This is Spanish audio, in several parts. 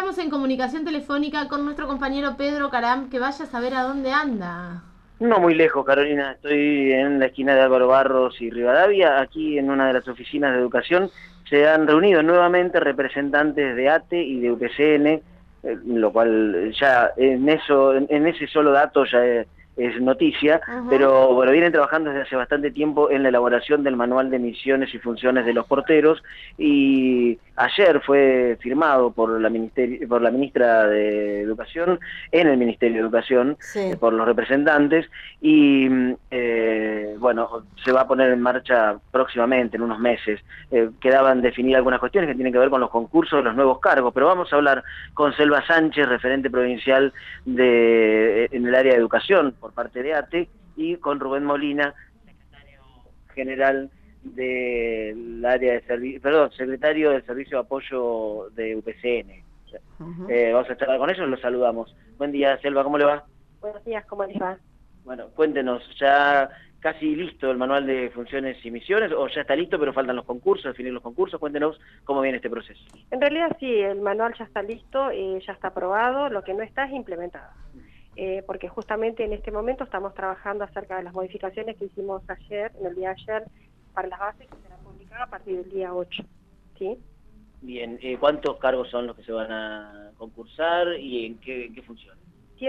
estamos en comunicación telefónica con nuestro compañero Pedro Caram, que vaya a saber a dónde anda. No muy lejos, Carolina. Estoy en la esquina de Álvaro Barros y Rivadavia. Aquí en una de las oficinas de educación se han reunido nuevamente representantes de ATE y de UPCN, lo cual ya en ese solo dato ya es noticia, Ujú. pero bueno, vienen trabajando desde hace bastante tiempo en la elaboración del manual de misiones y funciones de los porteros, y ayer fue firmado por por la ministra de Educación en el Ministerio de Educación, Sí. por los representantes, y bueno, se va a poner en marcha próximamente, en unos meses. Quedaban definir algunas cuestiones que tienen que ver con los concursos de los nuevos cargos, pero vamos a hablar con Selva Sánchez, referente provincial en el área de educación por parte de ATE, y con Rubén Molina, secretario general del área de servicio, perdón, secretario del Servicio de Apoyo de UPCN. Ujú. Vamos a charlar con ellos, los saludamos. Buen día, Selva, ¿cómo le va? Buenos días, ¿cómo les va? Bueno, cuéntenos, ¿ya casi listo el manual de funciones y misiones, o ya está listo pero faltan los concursos, definir los concursos? Cuéntenos cómo viene este proceso. En realidad sí, el manual ya está listo, ya está aprobado, lo que no está es implementado. Porque justamente en este momento estamos trabajando acerca de las modificaciones que hicimos ayer, en el día de ayer, para las bases que serán publicadas a partir del día 8, ¿sí? Bien, ¿cuántos cargos son los que se van a concursar y en qué funciones?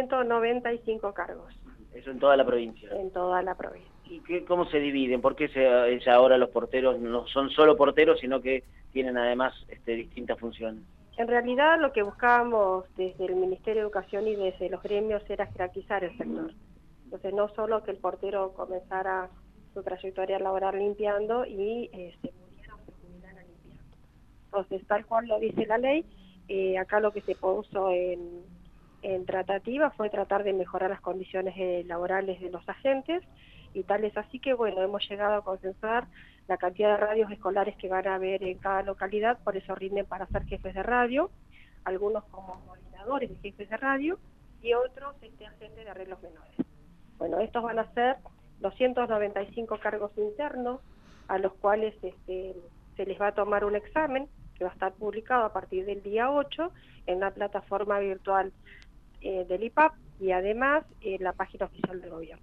195 cargos Eso en toda la provincia. en toda la provincia. ¿Y cómo se dividen? ¿Por qué ya ahora los porteros no son solo porteros, sino que tienen además distintas funciones? En realidad lo que buscábamos desde el Ministerio de Educación y desde los gremios era jerarquizar el sector. Entonces no solo que el portero comenzara su trayectoria laboral limpiando y se muriera o se jubilara limpiando. Entonces, tal cual lo dice la ley, acá lo que se puso en tratativa fue tratar de mejorar las condiciones laborales de los agentes, y tal es así que, bueno, hemos llegado a consensuar la cantidad de radios escolares que van a haber en cada localidad, por eso rinden para ser jefes de radio, algunos como coordinadores de jefes de radio y otros agentes de arreglos menores. Bueno, estos van a ser 295 cargos internos, a los cuales se les va a tomar un examen que va a estar publicado a partir del día 8 en la plataforma virtual del IPAP y además en la página oficial del gobierno.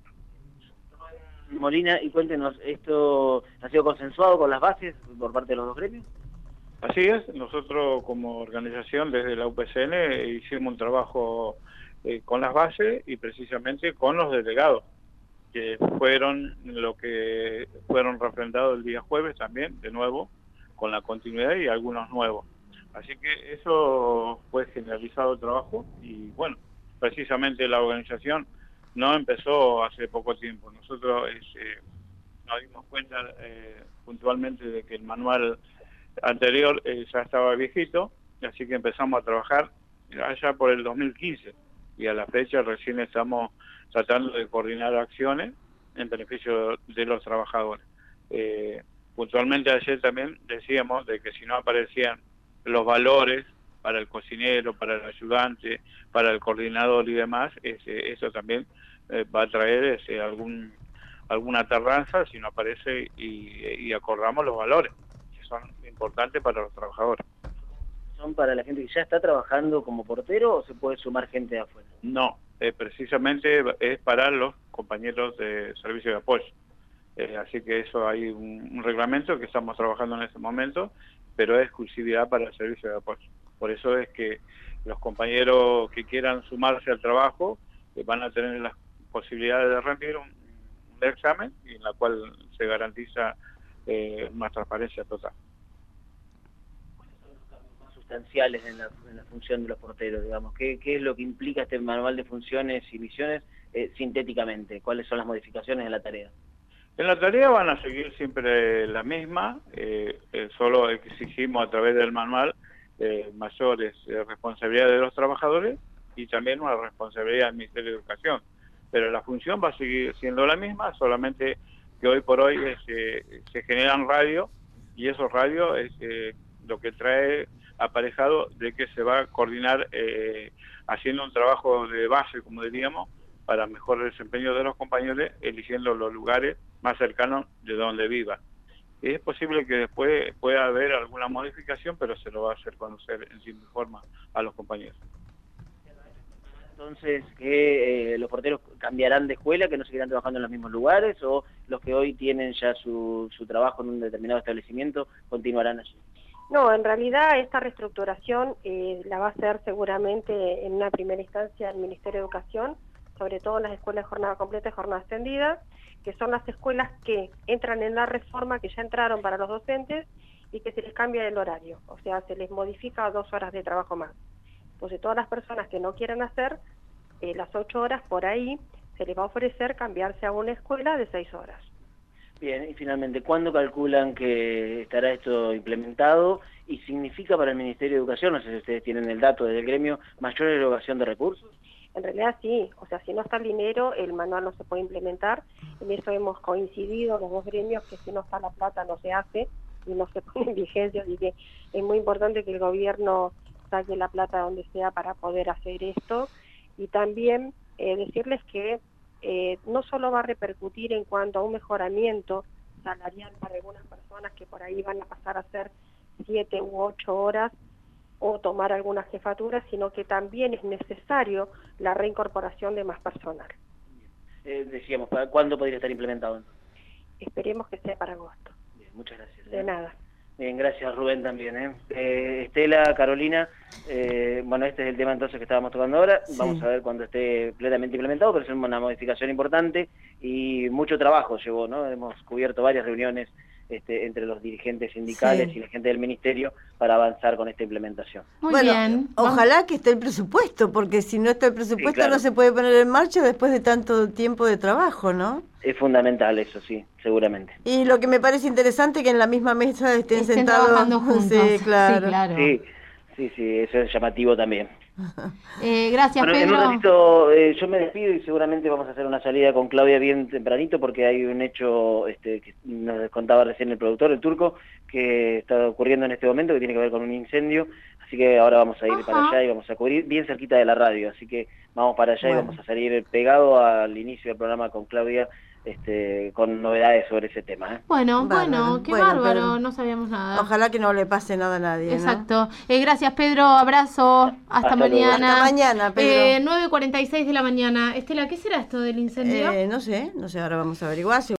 Molina, y cuéntenos, ¿esto ha sido consensuado con las bases por parte de los dos gremios? Así es, nosotros como organización desde la UPCN hicimos un trabajo con las bases y precisamente con los delegados, que fueron lo que fueron refrendados el día jueves también, de nuevo, con la continuidad y algunos nuevos. Así que eso fue generalizado el trabajo y bueno, precisamente la organización no empezó hace poco tiempo. Nosotros nos dimos cuenta puntualmente de que el manual anterior ya estaba viejito, así que empezamos a trabajar allá por el 2015 y a la fecha recién estamos tratando de coordinar acciones en beneficio de los trabajadores. Puntualmente ayer también decíamos de que si no aparecían los valores para el cocinero, para el ayudante, para el coordinador y demás, eso también va a traer alguna tardanza si no aparece y acordamos los valores, que son importantes para los trabajadores. ¿Son para la gente que ya está trabajando como portero o se puede sumar gente de afuera? No, precisamente es para los compañeros de servicio de apoyo. Así que eso hay un reglamento que estamos trabajando en este momento, pero es exclusividad para el servicio de apoyo. Por eso es que los compañeros que quieran sumarse al trabajo van a tener las posibilidades de rendir un examen y en la cual se garantiza una transparencia total. ¿Cuáles son los cambios más sustanciales en la función de los porteros, digamos? ¿Qué es lo que implica este manual de funciones y misiones sintéticamente? ¿Cuáles son las modificaciones en la tarea? En la tarea van a seguir siempre la misma, solo exigimos a través del manual mayores responsabilidades de los trabajadores y también una responsabilidad del Ministerio de Educación. Pero la función va a seguir siendo la misma, solamente que hoy por hoy se generan radios y esos radios es lo que trae aparejado de que se va a coordinar haciendo un trabajo de base, como diríamos, para mejor desempeño de los compañeros, eligiendo los lugares más cercanos de donde vivan. Es posible que después pueda haber alguna modificación, pero se lo va a hacer conocer en tiempo y forma a los compañeros. Entonces, que los porteros cambiarán de escuela, que no seguirán trabajando en los mismos lugares, o los que hoy tienen ya su trabajo en un determinado establecimiento continuarán allí. No, en realidad esta reestructuración la va a hacer seguramente en una primera instancia el Ministerio de Educación, sobre todo en las escuelas de jornada completa y jornada extendida, que son las escuelas que entran en la reforma, que ya entraron para los docentes y que se les cambia el horario, o sea, se les modifica 2 horas de trabajo más. Entonces, todas las personas que no quieran hacer las 8 horas por ahí, se les va a ofrecer cambiarse a una escuela de 6 horas. Bien, y finalmente, ¿cuándo calculan que estará esto implementado? ¿Y significa para el Ministerio de Educación, no sé si ustedes tienen el dato del gremio, mayor erogación de recursos? En realidad sí, o sea, si no está el dinero, el manual no se puede implementar. En eso hemos coincidido los dos gremios, que si no está la plata no se hace y no se pone en vigencia, así que es muy importante que el gobierno saque la plata donde sea para poder hacer esto. Y también decirles que no solo va a repercutir en cuanto a un mejoramiento salarial para algunas personas que por ahí van a pasar a hacer 7 u 8 horas o tomar algunas jefaturas, sino que también es necesario la reincorporación de más personal. Decíamos, ¿para cuándo podría estar implementado? Esperemos que sea para agosto. Bien, muchas gracias. De nada. Bien, gracias Rubén también. Estela, Carolina, bueno, este es el tema entonces que estábamos tocando ahora. Sí. Vamos a ver cuando esté plenamente implementado, pero es una modificación importante y mucho trabajo llevó, ¿no? Hemos cubierto varias reuniones entre los dirigentes sindicales y la gente del ministerio para avanzar con esta implementación. Muy bien. Ojalá que esté el presupuesto, porque si no está el presupuesto claro, no se puede poner en marcha después de tanto tiempo de trabajo, ¿no? Es fundamental eso, sí, seguramente. Y lo que me parece interesante es que en la misma mesa estén sentados trabajando juntos. Sí, claro. Sí, claro. Sí, eso es llamativo también. Gracias, bueno, Pedro. En un ratito yo me despido y seguramente vamos a hacer una salida con Claudia bien tempranito porque hay un hecho que nos contaba recién el productor, el turco, que está ocurriendo en este momento que tiene que ver con un incendio, así que ahora vamos a ir para allá y vamos a cubrir bien cerquita de la radio, así que vamos para allá y vamos a salir pegado al inicio del programa con Claudia con novedades sobre ese tema. Bueno, qué bárbaro, no sabíamos nada. Ojalá que no le pase nada a nadie. Exacto. ¿No? Gracias, Pedro, abrazo, hasta mañana. Hasta mañana, Pedro. 9:46 de la mañana. Estela, ¿qué será esto del incendio? No sé, ahora vamos a averiguar.